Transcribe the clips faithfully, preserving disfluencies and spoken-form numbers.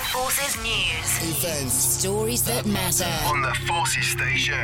Forces News. Events. Stories that matter. On the Forces Station.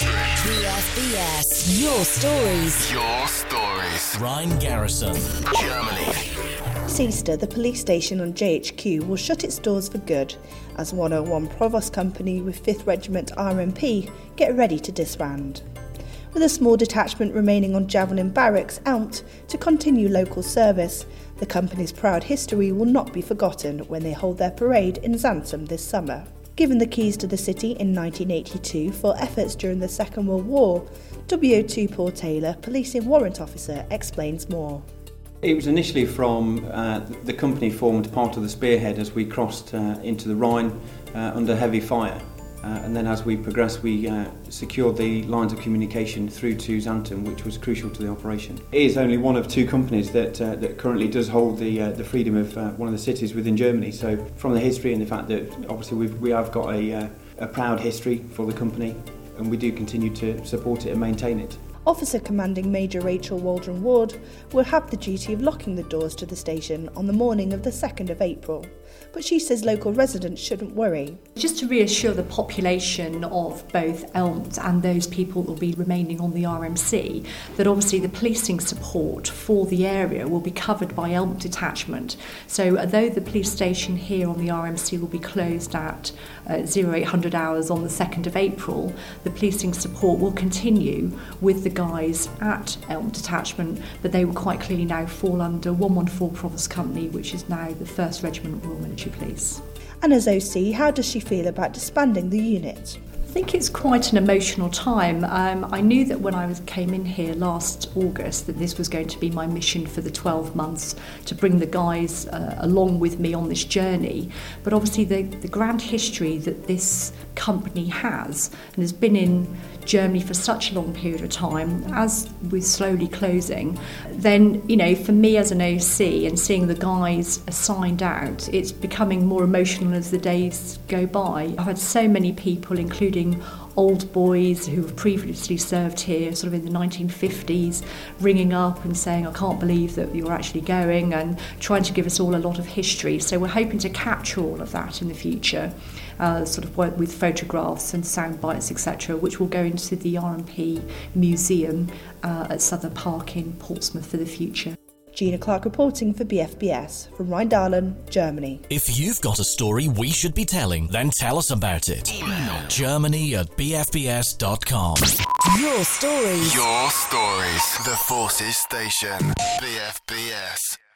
B F B S. Your stories. Your stories. Ryan Garrison. Germany. Easter, the police station on J H Q will shut its doors for good as one oh one Provost Company with fifth Regiment R M P get ready to disband. With a small detachment remaining on Javelin Barracks, Elmt, to continue local service, the company's proud history will not be forgotten when they hold their parade in Xantham this summer. Given the keys to the city in nineteen eighty-two for efforts during the Second World War, W O two Paul Taylor, policing warrant officer, explains more. It was initially from uh, the company formed part of the spearhead as we crossed uh, into the Rhine uh, under heavy fire. Uh, and then as we progressed, we uh, secured the lines of communication through to Xantham, which was crucial to the operation. It is only one of two companies that uh, that currently does hold the uh, the freedom of uh, one of the cities within Germany. So from the history and the fact that obviously we've, we have got a, uh, a proud history for the company, and we do continue to support it and maintain it. Officer Commanding Major Rachel Waldron Ward will have the duty of locking the doors to the station on the morning of the second of April, but she says local residents shouldn't worry. Just to reassure the population of both Elmt and those people that will be remaining on the R M C that obviously the policing support for the area will be covered by Elmt detachment. So although the police station here on the R M C will be closed at uh, oh eight hundred hours on the second of April, the policing support will continue with the guys at Elm Detachment, but they will quite clearly now fall under one one four Provost Company, which is now the first Regiment Royal Military Police. And as O C, how does she feel about disbanding the unit? I think it's quite an emotional time. Um, I knew that when I was, came in here last August that this was going to be my mission for the twelve months, to bring the guys uh, along with me on this journey. But obviously the, the grand history that this company has and has been in Germany for such a long period of time, as we're slowly closing, then, you know, for me as an O C and seeing the guys assigned out, it's becoming more emotional as the days go by. I've had so many people, including old boys who have previously served here sort of in the nineteen fifties, ringing up and saying, I can't believe that you're actually going, and trying to give us all a lot of history. So we're hoping to capture all of that in the future, uh, sort of work with photographs and sound bites, et cetera, which will go into the R M P Museum uh, at Southern Park in Portsmouth for the future. Gina Clark reporting for B F B S from Rheindahlen, Germany. If you've got a story we should be telling, then tell us about it. Email Germany at b f b s dot com. Your stories. Your stories. The Forces Station. B F B S.